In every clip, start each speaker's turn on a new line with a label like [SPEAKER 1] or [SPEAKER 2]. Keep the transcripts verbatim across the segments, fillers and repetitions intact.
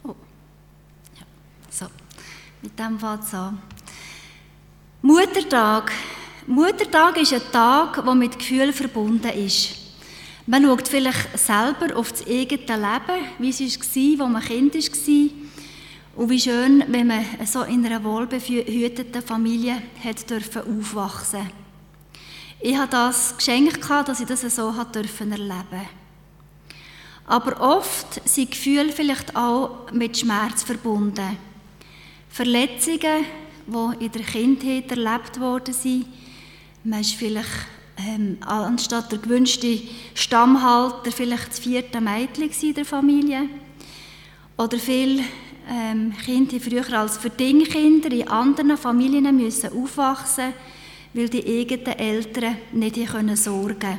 [SPEAKER 1] Oh. Ja. So, mit dem fängt es an. Muttertag. Muttertag ist ein Tag, der mit Gefühlen verbunden ist. Man schaut vielleicht selber auf das eigene Leben, wie es war, als man Kind war. Und wie schön, wenn man so in einer wohlbehüteten Familie hat dürfen aufwachsen. Ich hatte das Geschenk, dass ich das so erleben durfte. Aber oft sind Gefühle vielleicht auch mit Schmerz verbunden. Verletzungen, die in der Kindheit erlebt worden sind. Man ist vielleicht ähm, anstatt der gewünschte Stammhalter vielleicht das vierte Mädchen in der Familie. Oder viele ähm, Kinder haben früher als Verdingkinder in anderen Familien müssen aufwachsen, weil die eigenen Eltern nicht können sorgen.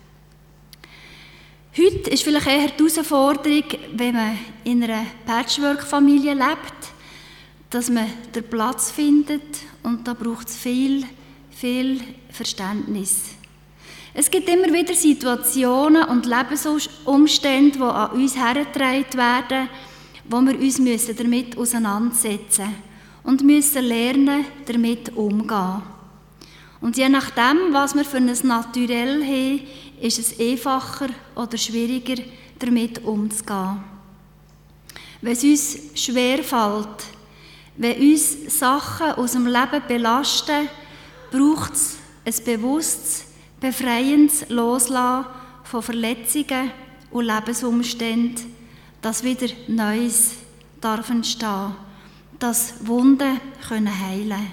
[SPEAKER 1] Heute ist vielleicht eher die Herausforderung, wenn man in einer Patchwork-Familie lebt, dass man den Platz findet, und da braucht es viel, viel Verständnis. Es gibt immer wieder Situationen und Lebensumstände, die an uns hergetragen werden, wo wir uns damit auseinandersetzen müssen und müssen lernen, damit umzugehen. Und je nachdem, was wir für ein Naturell haben, ist es einfacher oder schwieriger, damit umzugehen. Wenn es uns schwerfällt, wenn uns Sachen aus dem Leben belasten, braucht es ein bewusstes, befreiendes Loslassen von Verletzungen und Lebensumständen, dass wieder Neues darf entstehen, dass Wunden können heilen.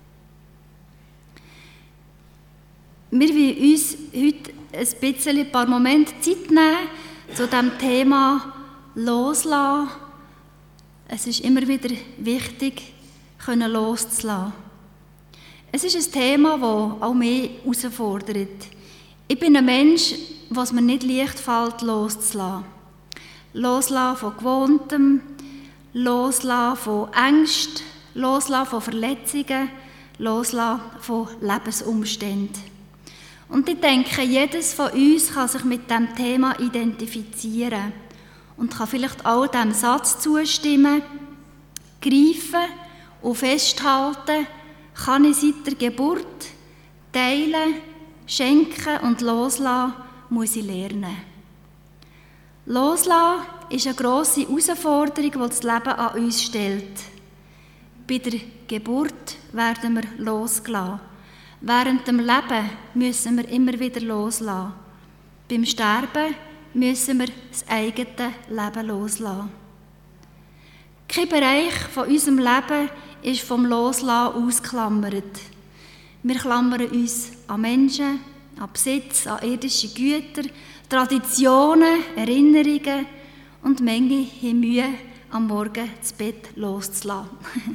[SPEAKER 1] Wir wollen uns heute ein bisschen ein paar Momente Zeit nehmen zu diesem Thema Loslassen. Es ist immer wieder wichtig, können loszulassen. Es ist ein Thema, das auch mich herausfordert. Ich bin ein Mensch, was mir nicht leicht fällt, loszulassen. Loslassen von Gewohntem, loslassen von Ängsten, loslassen von Verletzungen, loslassen von Lebensumständen. Und ich denke, jedes von uns kann sich mit diesem Thema identifizieren und kann vielleicht auch dem Satz zustimmen: Greifen und festhalten kann ich seit der Geburt, teilen, schenken und loslassen muss ich lernen. Loslassen ist eine grosse Herausforderung, die das Leben an uns stellt. Bei der Geburt werden wir losgelassen. Während dem Leben müssen wir immer wieder loslassen. Beim Sterben müssen wir das eigene Leben loslassen. Kein Bereich von unserem Leben ist vom Loslassen ausgeklammert. Wir klammern uns an Menschen, an Besitz, an irdische Güter, Traditionen, Erinnerungen, und manche haben Mühe, am Morgen das Bett loszulassen.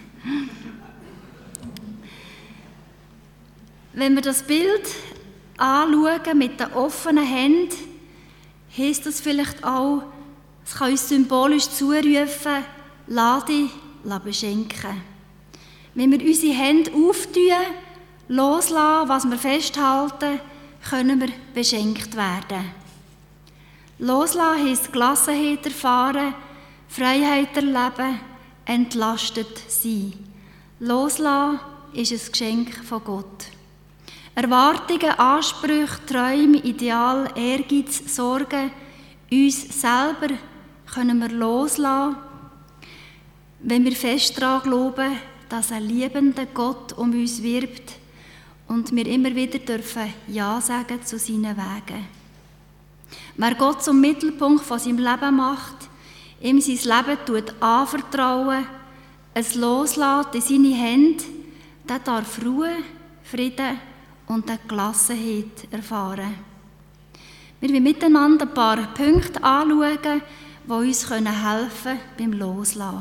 [SPEAKER 1] Wenn wir das Bild anschauen mit den offenen Händen, heisst das vielleicht auch, es kann uns symbolisch zurufen, lass dich beschenken. Wenn wir unsere Hände auftun, loslassen, was wir festhalten, können wir beschenkt werden. Loslassen heisst Gelassenheit erfahren, Freiheit erleben, entlastet sein. Loslassen ist ein Geschenk von Gott. Erwartungen, Ansprüche, Träume, Ideal, Ehrgeiz, Sorgen, uns selber können wir loslassen, wenn wir fest daran glauben, dass ein liebender Gott um uns wirbt und wir immer wieder dürfen Ja sagen zu seinen Wegen. Wer Gott zum Mittelpunkt von seinem Leben macht, ihm sein Leben tut anvertrauen, es loslässt in seine Hände, der darf Ruhe, Frieden und eine Gelassenheit erfahren. Wir wollen miteinander ein paar Punkte anschauen, die uns helfen können beim Loslassen.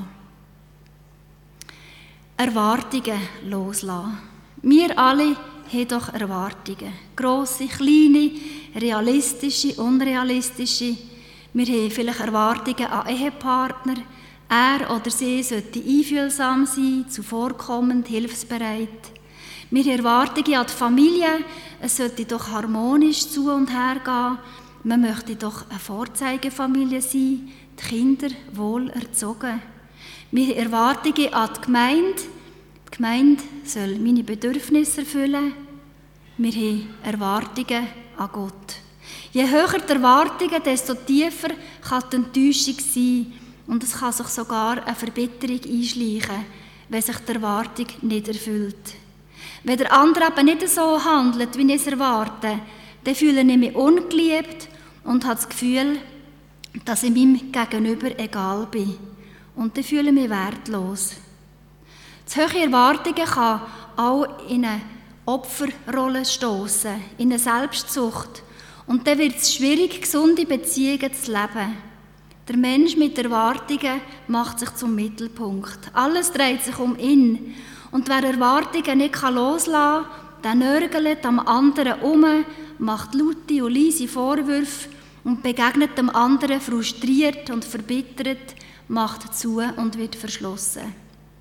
[SPEAKER 1] Erwartungen loslassen. Wir alle haben doch Erwartungen. Grosse, kleine, realistische, unrealistische. Wir haben vielleicht Erwartungen an Ehepartner. Er oder sie sollte einfühlsam sein, zuvorkommend, hilfsbereit. Wir haben Erwartungen an die Familie. Es sollte doch harmonisch zu und her gehen. Man möchte doch eine Vorzeigefamilie sein, die Kinder wohl erzogen. Wir haben Erwartungen an die Gemeinde. Die Gemeinde soll meine Bedürfnisse erfüllen. Wir haben Erwartungen an Gott. Je höher die Erwartungen, desto tiefer kann die Enttäuschung sein. Und es kann sich sogar eine Verbitterung einschleichen, wenn sich die Erwartung nicht erfüllt. Wenn der andere eben nicht so handelt, wie ich es erwarte, dann fühle ich mich ungeliebt und habe das Gefühl, dass ich meinem Gegenüber egal bin. Und dann fühle ich mich wertlos. Zu hohe Erwartungen kann auch in eine Opferrolle stoßen, in eine Selbstsucht. Und dann wird es schwierig, gesunde Beziehungen zu leben. Der Mensch mit Erwartungen macht sich zum Mittelpunkt. Alles dreht sich um ihn. Und wer Erwartungen nicht loslassen kann, der nörgelt am anderen um, macht laute und leise Vorwürfe und begegnet dem anderen frustriert und verbittert, macht zu und wird verschlossen.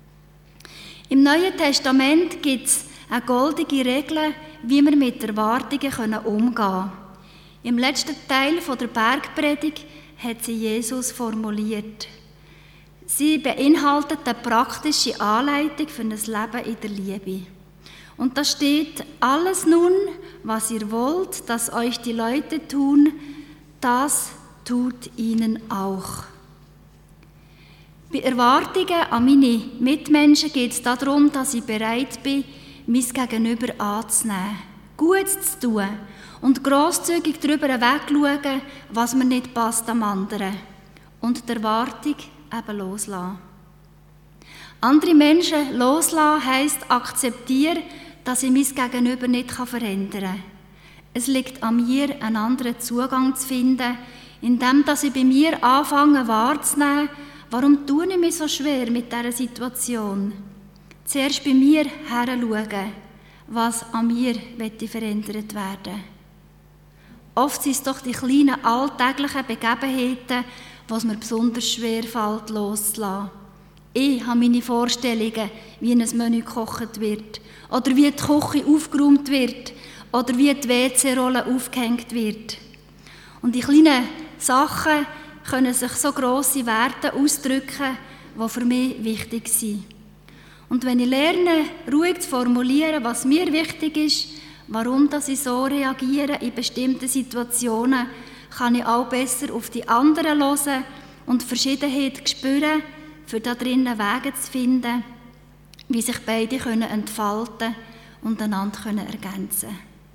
[SPEAKER 1] Im Neuen Testament gibt es eine goldige Regel, wie wir mit Erwartungen umgehen können. Im letzten Teil der Bergpredigt hat sie Jesus formuliert. Sie beinhaltet eine praktische Anleitung für ein Leben in der Liebe. Und da steht: Alles nun, was ihr wollt, dass euch die Leute tun, das tut ihnen auch. Bei Erwartungen an meine Mitmenschen geht es darum, dass ich bereit bin, mein Gegenüber anzunehmen, Gutes zu tun und grosszügig darüber wegschauen, was mir nicht passt am anderen. Und die Erwartung eben loslassen. Andere Menschen loslassen heisst akzeptieren, dass ich mein Gegenüber nicht verändern kann. Es liegt an mir, einen anderen Zugang zu finden, indem ich bei mir anfange wahrzunehmen, warum tue ich mich so schwer mit dieser Situation. Zuerst bei mir hinschauen, was an mir verändert werden. Oft sind es doch die kleinen alltäglichen Begebenheiten, was mir besonders schwer fällt, loszulassen. Ich habe meine Vorstellungen, wie ein Menü gekocht wird, oder wie die Küche aufgeräumt wird, oder wie die W C-Rolle aufgehängt wird. Und die kleinen Sachen können sich so grosse Werte ausdrücken, die für mich wichtig sind. Und wenn ich lerne, ruhig zu formulieren, was mir wichtig ist, warum dass ich so reagiere in bestimmten Situationen, kann ich auch besser auf die anderen hören und Verschiedenheit spüren, für da drinnen Wege zu finden, wie sich beide können entfalten und einander können ergänzen.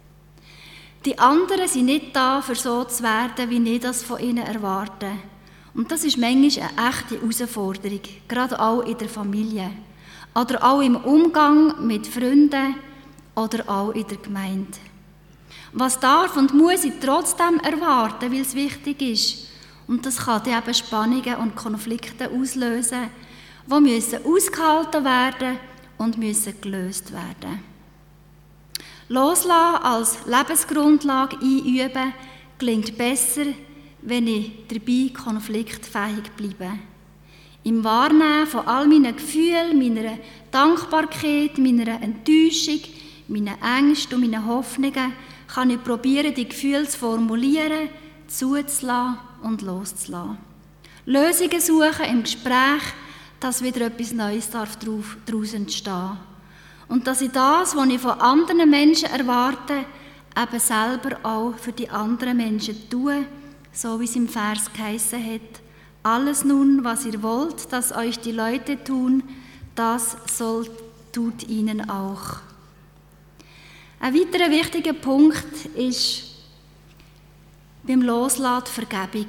[SPEAKER 1] Die anderen sind nicht da, für so zu werden, wie ich das von ihnen erwarte. Und das ist manchmal eine echte Herausforderung, gerade auch in der Familie. Oder auch im Umgang mit Freunden oder auch in der Gemeinde. Was darf und muss ich trotzdem erwarten, weil es wichtig ist. Und das kann dann eben Spannungen und Konflikte auslösen, die müssen ausgehalten werden und müssen gelöst werden. Loslassen als Lebensgrundlage einüben, gelingt besser, wenn ich dabei konfliktfähig bleibe. Im Wahrnehmen von all meinen Gefühlen, meiner Dankbarkeit, meiner Enttäuschung, meinen Ängsten und meinen Hoffnungen kann ich probieren, die Gefühle zu formulieren, zuzulassen und loszulassen. Lösungen suchen im Gespräch, dass wieder etwas Neues daraus entstehen. Und dass ich das, was ich von anderen Menschen erwarte, eben selber auch für die anderen Menschen tue, so wie es im Vers geheissen hat: Alles nun, was ihr wollt, dass euch die Leute tun, das soll, tut ihnen auch. Ein weiterer wichtiger Punkt ist beim Loslassen Vergebung.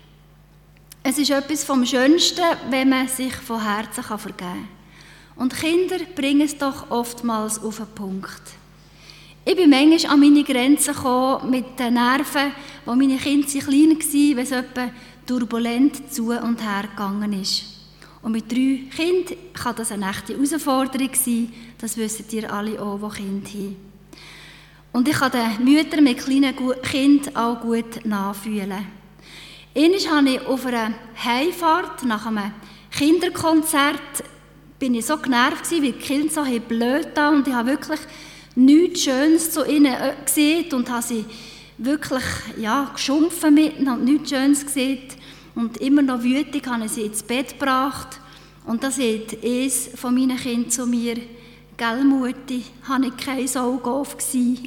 [SPEAKER 1] Es ist etwas vom Schönsten, wenn man sich von Herzen vergeben kann. Und Kinder bringen es doch oftmals auf den Punkt. Ich bin manchmal an meine Grenzen gekommen mit den Nerven, wo meine Kinder klein waren, wenn es etwa turbulent zu und her gegangen ist. Und mit drei Kindern kann das eine echte Herausforderung sein, das wissen ihr alle auch, die Kinder haben. Und ich kann den Müttern mit kleinen Kindern auch gut nachfühlen. Einmal habe ich auf einer Heimfahrt nach einem Kinderkonzert bin ich so genervt gewesen, weil die Kinder so blöd da und ich habe wirklich nichts Schönes zu ihnen gesehen und habe sie wirklich ja, geschumpfen mit ihnen und nichts Schönes gesehen. Und immer noch wütig habe ich sie ins Bett gebracht Und da sagt eines von meinen Kindern zu mir: «Gell, Mutti, habe ich kein Saugauf gsi.»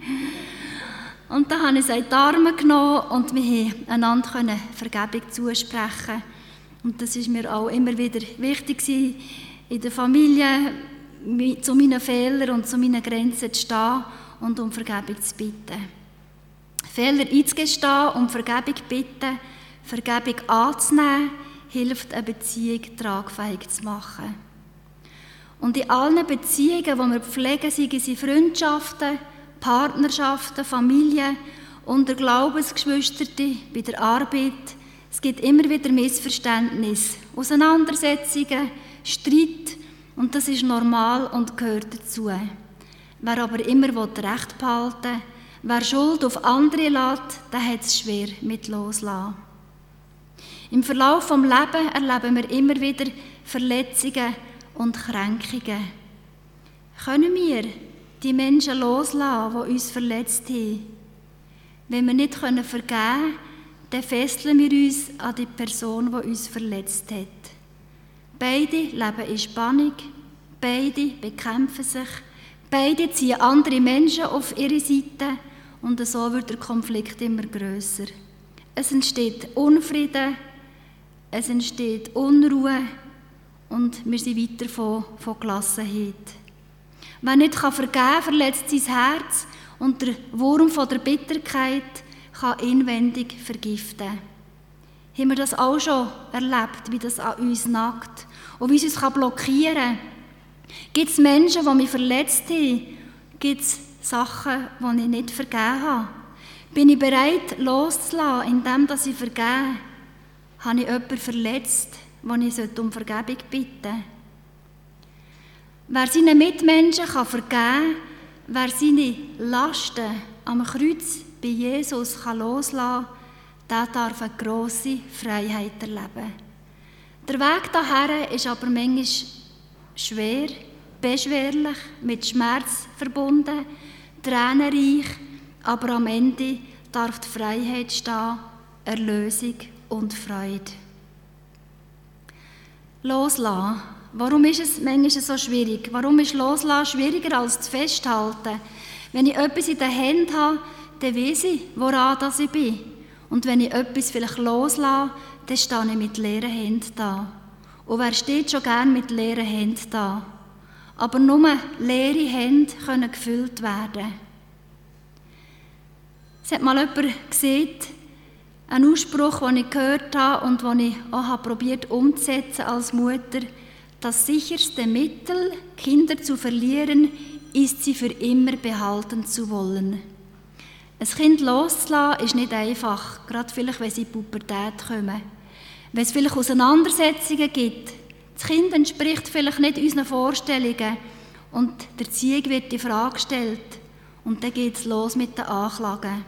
[SPEAKER 1] Und dann habe ich sie in die Arme genommen und wir konnten einander Vergebung zusprechen. Und das ist mir auch immer wieder wichtig gewesen, in der Familie zu meinen Fehlern und zu meinen Grenzen zu stehen und um Vergebung zu bitten. Fehler einzugestehen, um Vergebung zu bitten, Vergebung anzunehmen, hilft, eine Beziehung tragfähig zu machen. Und in allen Beziehungen, die wir pflegen, seien sie Freundschaften, Partnerschaften, Familien, unter Glaubensgeschwistern, bei der Arbeit, es gibt immer wieder Missverständnisse, Auseinandersetzungen, Streit, und das ist normal und gehört dazu. Wer aber immer Recht behalten will, wer Schuld auf andere lässt, der hat es schwer mit Loslassen. Im Verlauf des Lebens erleben wir immer wieder Verletzungen und Kränkungen. Können wir die Menschen loslassen, die uns verletzt haben? Wenn wir nicht vergeben können, dann fesseln wir uns an die Person, die uns verletzt hat. Beide leben in Spannung, beide bekämpfen sich, beide ziehen andere Menschen auf ihre Seite und so wird der Konflikt immer grösser. Es entsteht Unfrieden, es entsteht Unruhe und wir sind weiter von, von Gelassenheit. Wer nicht vergeben kann, verletzt sein Herz und der Wurm von der Bitterkeit kann inwendig vergiften. Haben wir das auch schon erlebt, wie das an uns nagt und wie es uns blockieren kann? Gibt es Menschen, die mich verletzt haben? Gibt es Sachen, die ich nicht vergeben habe? Bin ich bereit, loszulassen, indem ich vergebe? Habe ich jemanden verletzt, wo ich um Vergebung bitten sollte? Wer seinen Mitmenschen vergeben kann, wer seine Lasten am Kreuz bei Jesus kann loslassen kann, der darf eine grosse Freiheit erleben. Der Weg dahin ist aber manchmal schwer, beschwerlich, mit Schmerz verbunden, tränenreich, aber am Ende darf die Freiheit stehen, Erlösung und Freude. Loslassen. Warum ist es manchmal so schwierig? Warum ist Loslassen schwieriger als das Festhalten? Wenn ich etwas in den Händen habe, dann weiss ich, woran das ich bin. Und wenn ich etwas vielleicht loslasse, dann stehe ich mit leeren Händen da. Und wer steht schon gern mit leeren Händen da? Aber nur leere Hände können gefüllt werden. Es hat mal jemand gesagt, ein Ausspruch, den ich gehört habe und den ich auch probiert umzusetzen als Mutter: Das sicherste Mittel, Kinder zu verlieren, ist, sie für immer behalten zu wollen. Ein Kind loszulassen ist nicht einfach, gerade vielleicht, wenn sie in die Pubertät kommen. Wenn es vielleicht Auseinandersetzungen gibt, das Kind entspricht vielleicht nicht unseren Vorstellungen und der Erziehung wird die Frage gestellt und dann geht es los mit den Anklagen.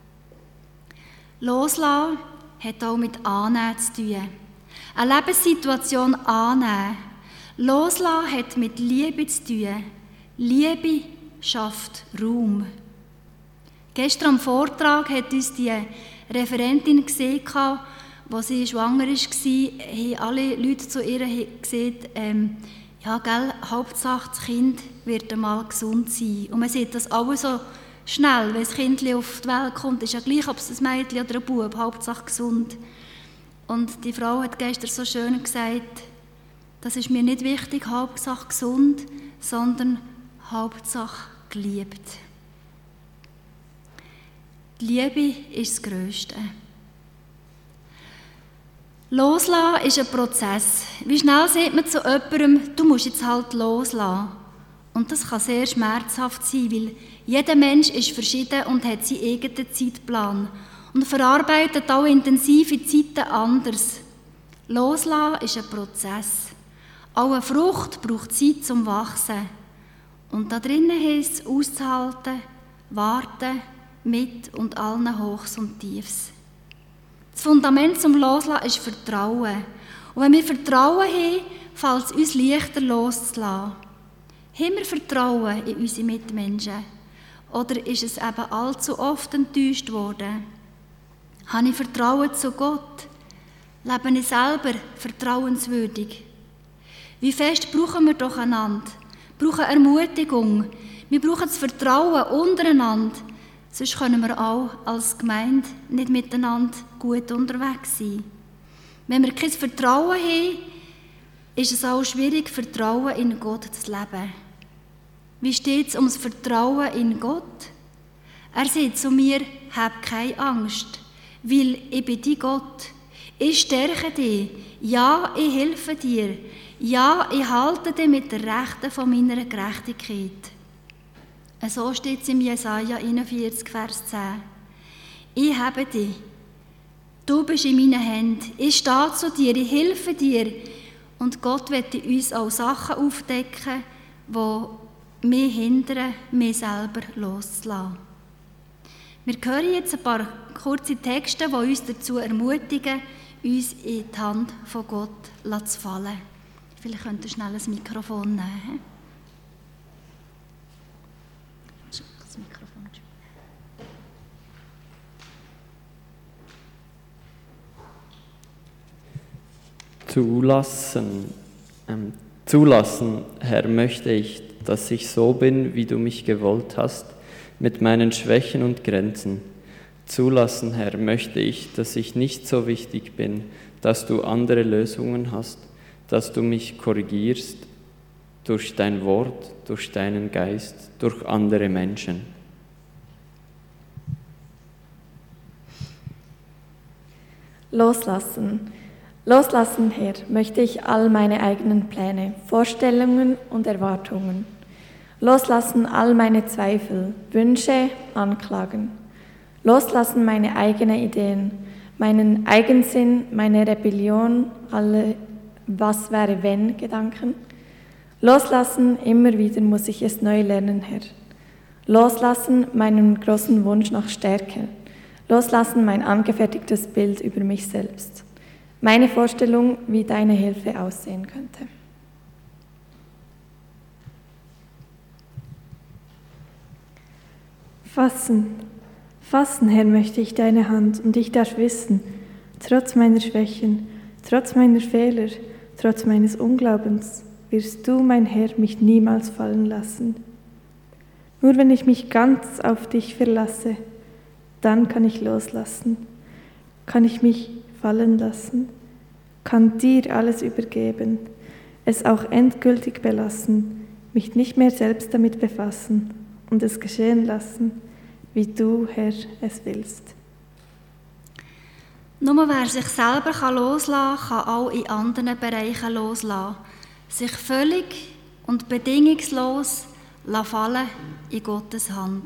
[SPEAKER 1] Loslassen hat auch mit Annehmen zu tun. Eine Lebenssituation annehmen. Loslassen hat mit Liebe zu tun. Liebe schafft Raum. Gestern am Vortrag hat uns die Referentin gesehen, als sie schwanger war, haben alle Leute zu ihr gesagt, ähm, ja, gell, Hauptsache das Kind wird einmal gesund sein. Und man sieht das alles so schnell, wenn das Kind auf die Welt kommt, ist ja gleich, ob es ein Mädchen oder ein Bub, Hauptsache gesund. Und die Frau hat gestern so schön gesagt, das ist mir nicht wichtig, Hauptsache gesund, sondern Hauptsache geliebt. Die Liebe ist das Grösste. Loslassen ist ein Prozess. Wie schnell sagt man zu jemandem, du musst jetzt halt loslassen. Und das kann sehr schmerzhaft sein, weil jeder Mensch ist verschieden und hat seinen eigenen Zeitplan und verarbeitet auch intensive Zeiten anders. Loslassen ist ein Prozess. Auch eine Frucht braucht Zeit zum Wachsen. Und da drinnen heisst es auszuhalten, warten, mit und allen Hochs und Tiefs. Das Fundament zum Loslassen ist Vertrauen. Und wenn wir Vertrauen haben, fällt es uns leichter loszulassen. Haben wir Vertrauen in unsere Mitmenschen? Oder ist es eben allzu oft enttäuscht worden? Habe ich Vertrauen zu Gott? Lebe ich selber vertrauenswürdig? Wie fest brauchen wir doch einander? Wir brauchen Ermutigung. Wir brauchen das Vertrauen untereinander. Sonst können wir auch als Gemeinde nicht miteinander gut unterwegs sein. Wenn wir kein Vertrauen haben, ist es auch schwierig, Vertrauen in Gott zu leben. Wie steht es um das Vertrauen in Gott? Er sagt zu mir, hab keine Angst, weil ich bin dein Gott. Ich stärke dich. Ja, ich helfe dir. Ja, ich halte dich mit der Rechten von meiner Gerechtigkeit. So steht es im Jesaja einundvierzig, Vers zehn. Ich habe dich. Du bist in meinen Händen. Ich stehe zu dir, ich helfe dir. Und Gott wird uns auch Sachen aufdecken, die mich hindern, mich selber loszulassen. Wir hören jetzt ein paar kurze Texte, die uns dazu ermutigen, uns in die Hand von Gott zu fallen. Vielleicht könnt ihr schnell ein Mikrofon nehmen. Das Mikrofon.
[SPEAKER 2] Zulassen, ähm, zulassen, Herr, möchte ich, dass ich so bin, wie du mich gewollt hast, mit meinen Schwächen und Grenzen. Zulassen, Herr, möchte ich, dass ich nicht so wichtig bin, dass du andere Lösungen hast, dass du mich korrigierst durch dein Wort, durch deinen Geist, durch andere Menschen.
[SPEAKER 3] Loslassen. Loslassen, Herr, möchte ich all meine eigenen Pläne, Vorstellungen und Erwartungen. Loslassen all meine Zweifel, Wünsche, Anklagen. Loslassen meine eigenen Ideen, meinen Eigensinn, meine Rebellion, alle Was wäre wenn Gedanken. Loslassen, immer wieder muss ich es neu lernen, Herr. Loslassen meinen großen Wunsch nach Stärke. Loslassen mein angefertigtes Bild über mich selbst. Meine Vorstellung, wie deine Hilfe aussehen könnte.
[SPEAKER 4] Fassen. Fassen, Herr, möchte ich deine Hand, und ich darf wissen, trotz meiner Schwächen, trotz meiner Fehler, trotz meines Unglaubens, wirst du, mein Herr, mich niemals fallen lassen. Nur wenn ich mich ganz auf dich verlasse, dann kann ich loslassen, kann ich mich fallen lassen, kann dir alles übergeben, es auch endgültig belassen, mich nicht mehr selbst damit befassen und es geschehen lassen, wie du, Herr, es willst.
[SPEAKER 1] Nur wer sich selber loslassen kann, kann auch in anderen Bereichen loslassen. Sich völlig und bedingungslos fallen in Gottes Hand.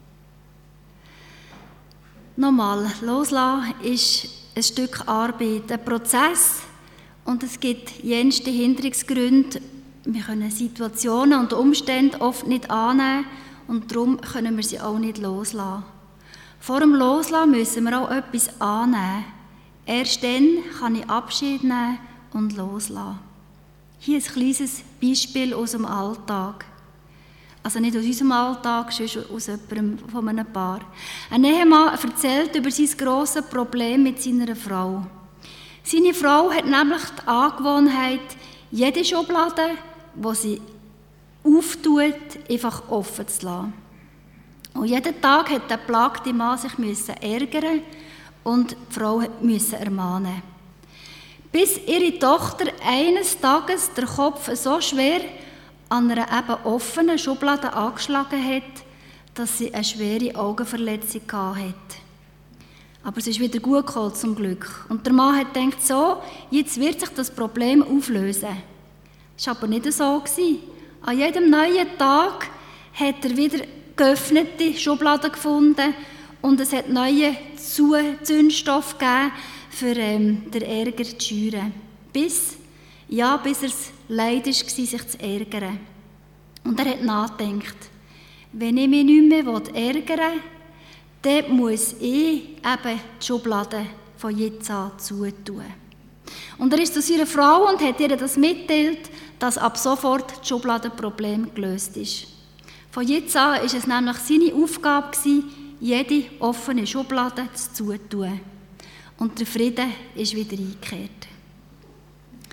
[SPEAKER 1] Nochmal, loslassen ist ein Stück Arbeit, ein Prozess, und es gibt jenste Hinderungsgründe. Wir können Situationen und Umstände oft nicht annehmen und darum können wir sie auch nicht loslassen. Vor dem Loslassen müssen wir auch etwas annehmen. Erst dann kann ich Abschied nehmen und loslassen. Hier ein kleines Beispiel aus dem Alltag. Also nicht aus unserem Alltag, sondern aus jemandem von einem Paar. Ein Ehemann erzählt über sein grosses Problem mit seiner Frau. Seine Frau hat nämlich die Angewohnheit, jede Schublade, die sie auftut, einfach offen zu lassen. Und jeden Tag hat der plagte Mann sich ärgern und die Frau musste ermahnen. Bis ihre Tochter eines Tages der Kopf so schwer an einer eben offenen Schublade angeschlagen hat, dass sie eine schwere Augenverletzung hatte. Aber es ist wieder gut gekommen, zum Glück. Und der Mann hat gedacht, so, jetzt wird sich das Problem auflösen. Das war aber nicht so. An jedem neuen Tag hat er wieder geöffnete Schubladen gefunden und es hat neue Zündstoff gegeben, für ähm, den Ärger zu schüren. Bis, ja, bis er es leid war, sich zu ärgern. Und er hat nachgedacht, wenn ich mich nicht mehr ärgern will, dann muss ich eben die Schublade von jetzt an zutun. Und er ist zu seiner Frau und hat ihr das mitgeteilt, dass ab sofort das Schubladenproblem gelöst ist. Von jetzt an war es nämlich seine Aufgabe, jede offene Schublade zu tun. Und der Frieden ist wieder eingekehrt.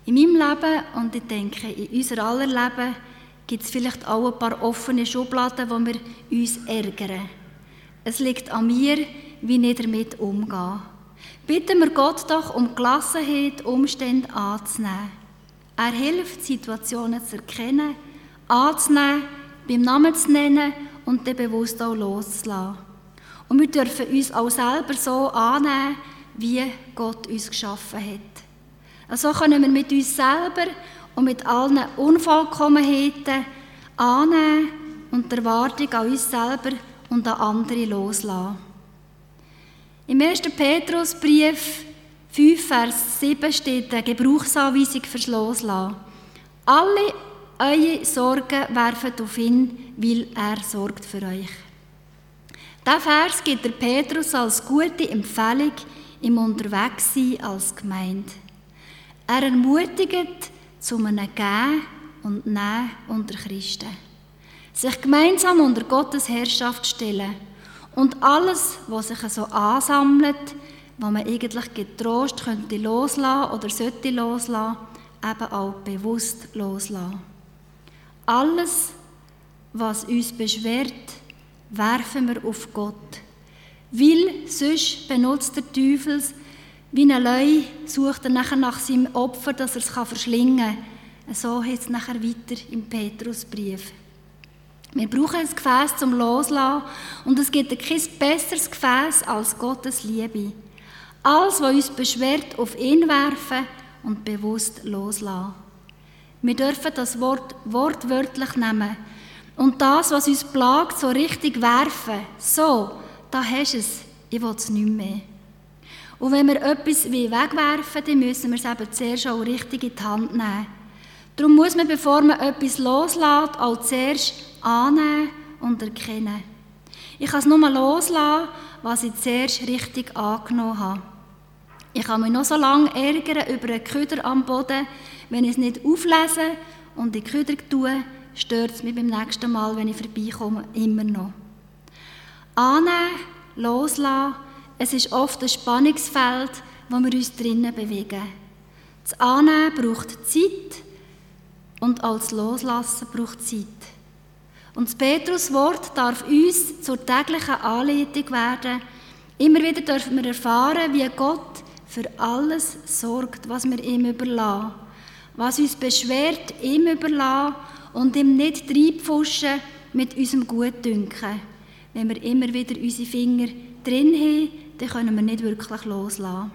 [SPEAKER 1] In meinem Leben und ich denke, in unser aller Leben gibt es vielleicht auch ein paar offene Schubladen, wo wir uns ärgern. Es liegt an mir, wie ich damit umgehe. Bitten wir Gott doch um Gelassenheit, Umstände anzunehmen. Er hilft, Situationen zu erkennen, anzunehmen, beim Namen zu nennen und dann bewusst auch loszulassen. Und wir dürfen uns auch selber so annehmen, wie Gott uns geschaffen hat. So können wir mit uns selber und mit allen Unvollkommenheiten annehmen und die Erwartung an uns selber und an andere loslassen. Im ersten Petrusbrief fünf, Vers sieben steht eine Gebrauchsanweisung fürs Loslassen. Alle eure Sorgen werfen auf ihn, weil er sorgt für euch. Diesen Vers gibt der Petrus als gute Empfehlung im Unterwegssein als Gemeinde. Er ermutigt zu einem Geben und Nehmen unter Christen. Sich gemeinsam unter Gottes Herrschaft stellen und alles, was sich so ansammelt, was man eigentlich getrost könnte loslassen oder sollte loslassen, eben auch bewusst loslassen. Alles, was uns beschwert, werfen wir auf Gott. Weil sonst benutzt der Teufel es wie ein Leu, sucht er nachher nach seinem Opfer, dass er es verschlingen kann. So heißt es nachher weiter im Petrusbrief. Wir brauchen ein Gefäß zum Loslassen und es gibt kein besseres Gefäß als Gottes Liebe. Alles, was uns beschwert, auf ihn werfen und bewusst loslassen. Wir dürfen das Wort wortwörtlich nehmen und das, was uns plagt, so richtig werfen. So, da hast du es, ich will es nicht mehr. Und wenn wir etwas wegwerfen, dann müssen wir es eben zuerst auch richtig in die Hand nehmen. Darum muss man, bevor man etwas loslässt, auch zuerst annehmen und erkennen. Ich kann es nur loslassen, was ich zuerst richtig angenommen habe. Ich kann mich noch so lange ärgern über einen Köder am Boden, wenn ich es nicht auflese und in den Köder tue, stört es mich beim nächsten Mal, wenn ich vorbeikomme, immer noch. Annehmen, loslassen, es ist oft ein Spannungsfeld, wo wir uns drinnen bewegen. Das Annehmen braucht Zeit und auch das Loslassen braucht Zeit. Und das Petruswort darf uns zur täglichen Anleitung werden. Immer wieder dürfen wir erfahren, wie Gott für alles sorgt, was wir ihm überlassen. Was uns beschwert, ihm überlassen und ihm nicht reinpfuschen mit unserem Gutdünken. Wenn wir immer wieder unsere Finger drin haben, dann können wir nicht wirklich loslassen.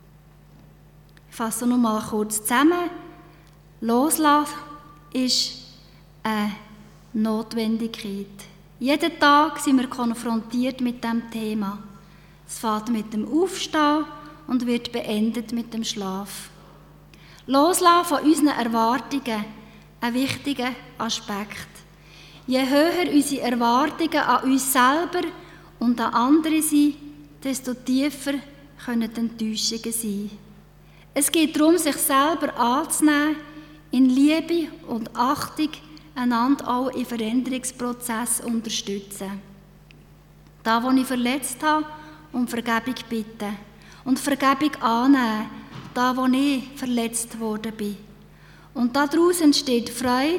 [SPEAKER 1] Ich fasse noch mal kurz zusammen. Loslassen ist eine Notwendigkeit. Jeden Tag sind wir konfrontiert mit diesem Thema. Es fängt mit dem Aufstehen und wird beendet mit dem Schlaf. Loslassen von unseren Erwartungen, ein wichtiger Aspekt. Je höher unsere Erwartungen an uns selber und an andere sind, desto tiefer können die Enttäuschungen sein. Es geht darum, sich selber anzunehmen, in Liebe und Achtung einander auch im Veränderungsprozess unterstützen. Da, wo ich verletzt habe, um Vergebung bitten und Vergebung annehmen, da, wo ich verletzt worden bin. Und daraus entsteht Freude,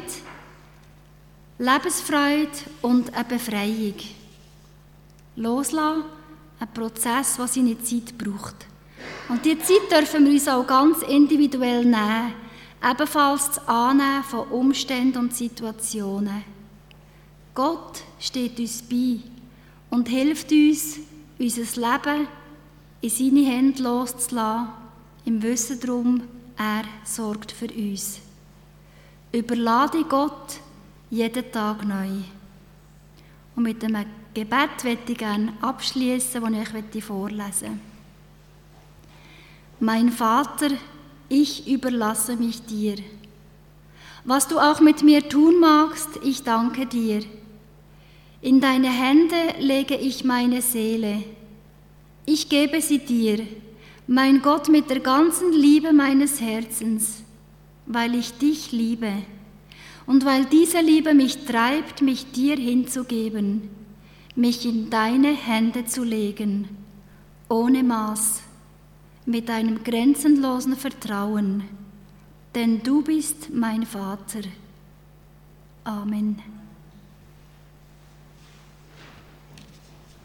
[SPEAKER 1] Lebensfreude und eine Befreiung. Loslassen, ein Prozess, der seine Zeit braucht. Und diese Zeit dürfen wir uns auch ganz individuell nehmen, ebenfalls das Annehmen von Umständen und Situationen. Gott steht uns bei und hilft uns, unser Leben in seine Hände loszulassen, im Wissen darum, er sorgt für uns. Überlade Gott jeden Tag neu. Und mit einem Gebet möchte ich gerne abschließen, das ich vorlesen möchte. Mein Vater, ich überlasse mich dir. Was du auch mit mir tun magst, ich danke dir. In deine Hände lege ich meine Seele. Ich gebe sie dir, mein Gott, mit der ganzen Liebe meines Herzens, weil ich dich liebe und weil diese Liebe mich treibt, mich dir hinzugeben, mich in deine Hände zu legen, ohne Maß, mit einem grenzenlosen Vertrauen. denn du bist mein Vater. Amen.